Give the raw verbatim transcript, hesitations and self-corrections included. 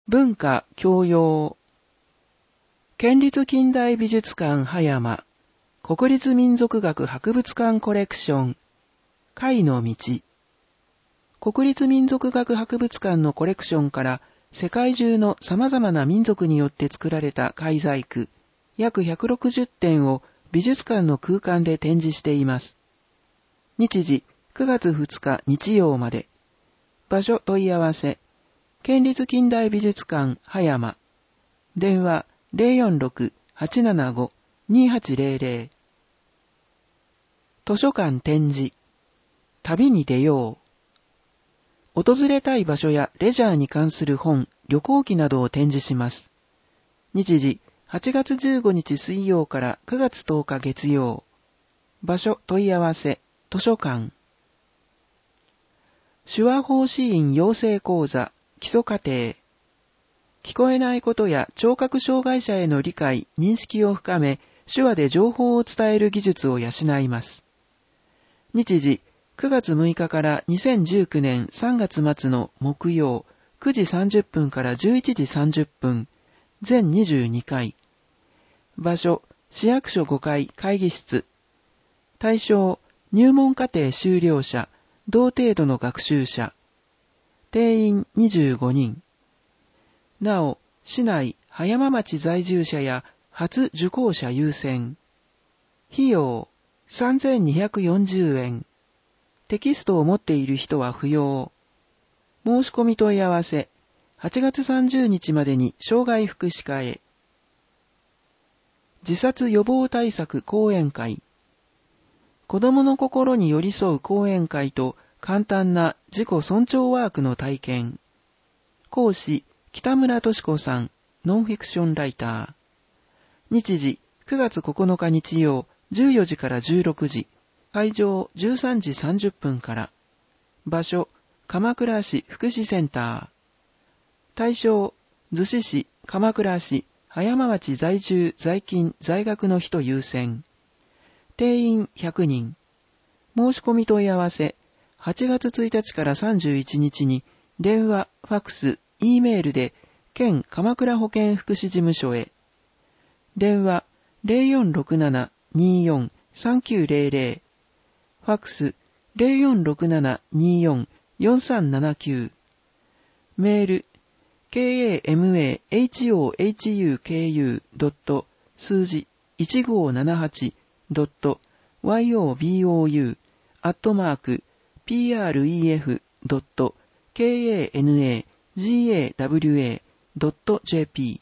文化教養。県立近代美術館葉山国立民族学博物館コレクション会の道。国立民族学博物館のコレクションから世界中の様々な民族によって作られた貝細工約ひゃくろくじゅってんを美術館の空間で展示しています。日時くがつふつか日曜まで。場所問い合わせ県立近代美術館葉山。電話 ゼロよんろく はちななご にはちゼロゼロ。図書館展示。旅に出よう。訪れたい場所やレジャーに関する本、旅行記などを展示します。日時はちがつじゅうごにち水曜からくがつとおか月曜。場所問い合わせ図書館。手話法師院養成講座基礎課程。聞こえないことや聴覚障害者への理解、認識を深め、手話で情報を伝える技術を養います。日時、くがつむいかからにせんじゅうきゅうねんさんがつ末の木曜、くじさんじゅっぷんからじゅういちじさんじゅっぷん、全にじゅうにかい。場所、市役所ごかい会議室。対象、入門課程修了者、同程度の学習者。定員にじゅうごにん。なお、市内葉山町在住者や初受講者優先。費用さんぜんにひゃくよんじゅうえん。テキストを持っている人は不要。申し込み問い合わせはちがつさんじゅうにちまでに障害福祉課へ。自殺予防対策講演会。子どもの心に寄り添う講演会と簡単な自己尊重ワークの体験。講師、北村敏子さん、ノンフィクションライター。日時、くがつここのか日曜、じゅうよじからじゅうろくじ。会場、じゅうさんじさんじゅっぷんから。場所、鎌倉市福祉センター。対象、逗子市、鎌倉市、葉山町在住、在勤、在学の人優先。定員ひゃくにん。申し込み問い合わせ、はちがつついたちからさんじゅういちにちに電話、ファックス、E メールで県鎌倉保健福祉事務所へ。電話 ゼロよんろくなな にーよん さんきゅうゼロゼロ。ファックス ゼロよんろくなな にーよん よんさんななきゅう。メール ケーエーエムエーエイチオーエイチユーケーユー 数字いちごーななはち ヨーボウ アットマーク ピーアールイーエフ ケーエーエヌエージェーエーダブリューエー ドット ジェーピー